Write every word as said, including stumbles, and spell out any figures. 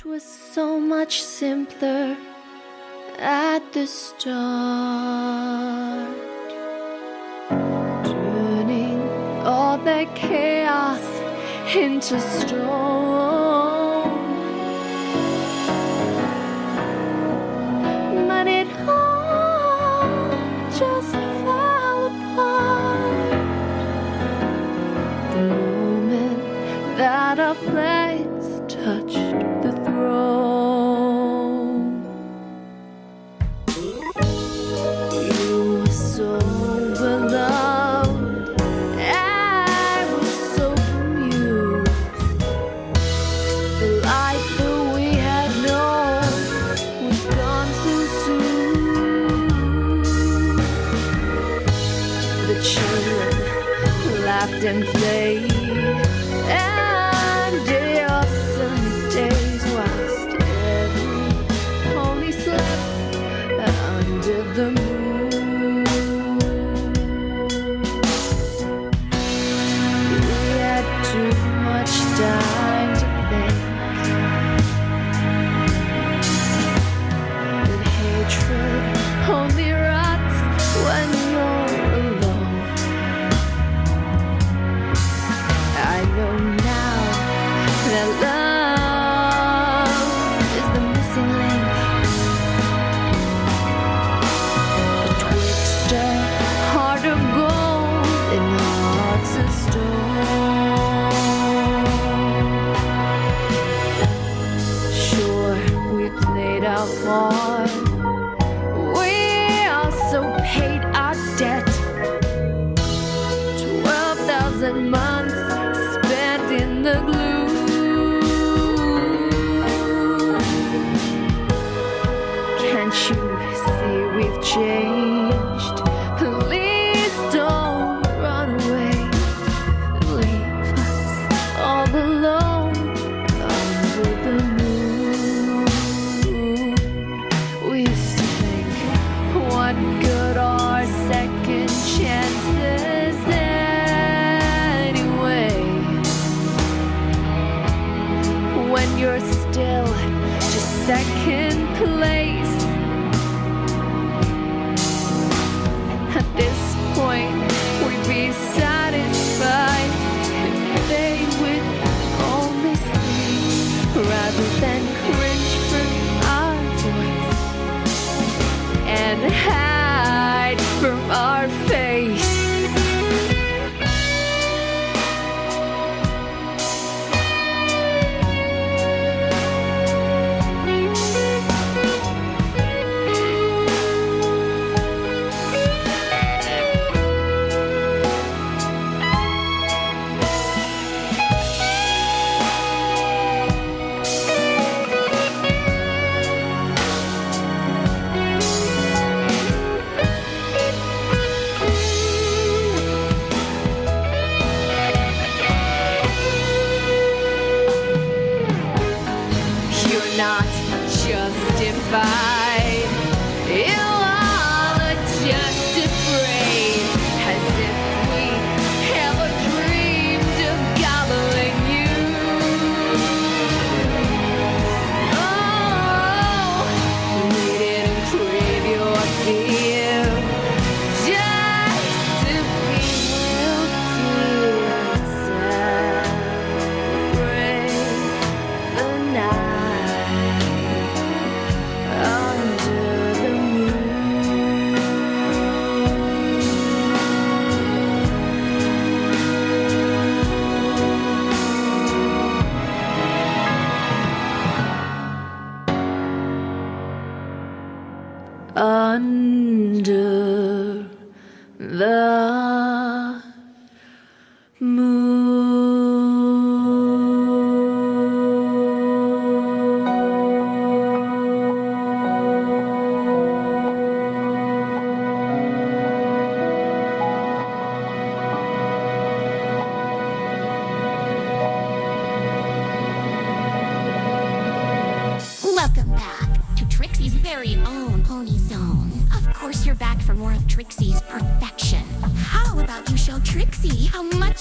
was so much simpler at the start, turning all that chaos into stone. But it all just fell apart the moment that our flags touched the throne. You were so beloved, I was so bemused. The life that we had known was gone too soon. The children laughed and played, and day of sunny days whilst every pony slept under the moon. We had too much time to think that hatred only rots when you're alone. I know now that love is the missing link betwixt a heart of gold and hearts of stone. Sure, we played our part, we also paid our debt. Twelve thousand months spent in the glue. Can't you see we've changed? Please don't run away. Leave us all alone under the moon. We used to think, what good are second chances anyway? When you're still just second place. At this point, we'd be satisfied if they would only speak rather than cringe for our voice and hide from our face. You're not justified. You all are just afraid, as if we ever dreamed of gobbling you. Oh, we didn't crave your fear, just to be able to celebrate the night under the moon. Under the Welcome back to Trixie's very own Pony Zone. Of course, you're back for more of Trixie's perfection. How about you show Trixie how much